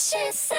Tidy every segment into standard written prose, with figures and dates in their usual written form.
she say?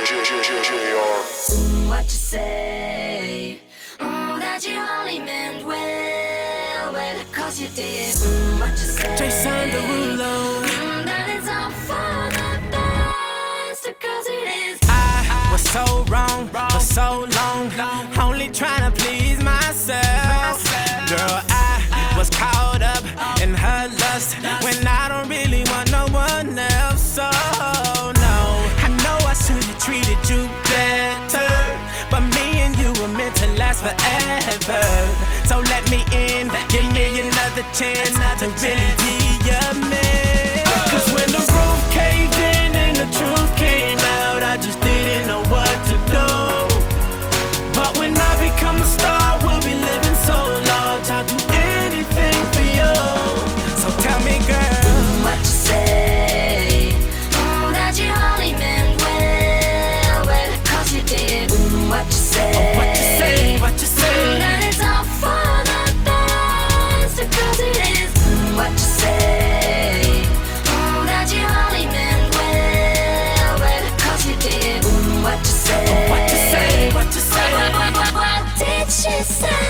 What you say? That you only meant well, cause you did. What you say? Jason Derulo. That it's all for the best, cause it is. I was so wrong for so long, only trying to please myself. Girl, I was caught up in her lust when I don't really want no one else. So no, I know I should have treated you better, but me and you were meant to last forever. So let me in, give me another chance to really be your man. Cause when the roof caved in and the truth came out, I just didn't know what to do. But when I become a star, we'll be living so large, I'll do anything for you. So tell me, girl, what you say? That you only meant well, cause you did. What you say? what you say, what you say? That it's all for the best, cause it is. What you say? That you only meant well, cause you did. What you say? What you say, what you say? What did she say?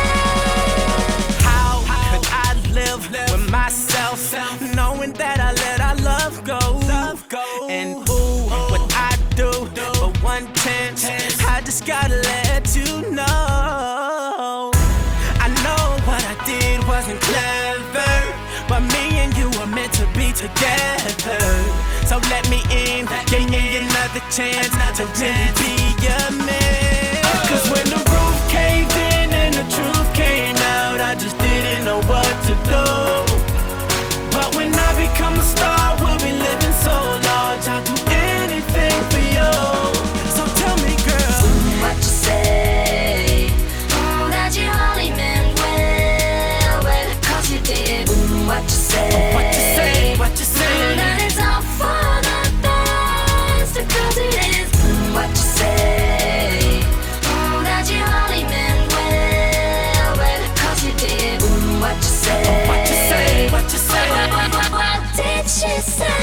How could I live with myself, knowing that I let our love go? And ooh, what I do for one chance, I just gotta let you know. I know what I did wasn't clever, but me and you were meant to be together. So let me in, give me another chance to really be your man. Cause when the roof caved in and the truth came out, I just didn't know what to do. But when I become a star, we'll be living so large, I'll do anything for you. So tell me, girl, what you say? That you only meant well, cause you did. What you say? what you say, what you say? That it's all for the best, cause it is. What you say? That you only meant well, cause you did. What you say? What you say, what you say? What did she say?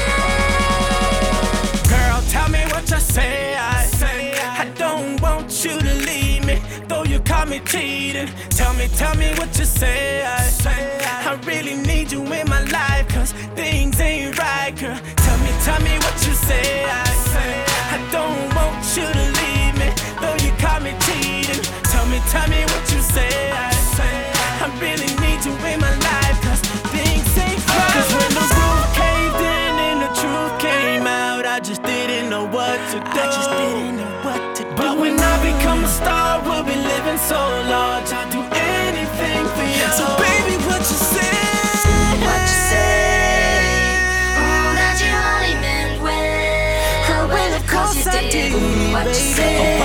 Girl, tell me what you say. I don't want you to leave me, though you caught me cheating. Tell me what you say. I really need you in my life, cause things ain't right, girl. Tell me what you say. I don't want you to leave me, though you caught me cheating. Tell me what you say. I really need you in my life, cause things ain't right. Cause when the roof caved in and the truth came out, I just didn't know what to do. But when I become a star, we'll be living so large, I'll do anything for you. So baby, what you say? What you say? That you only meant well, of course you did. What you say?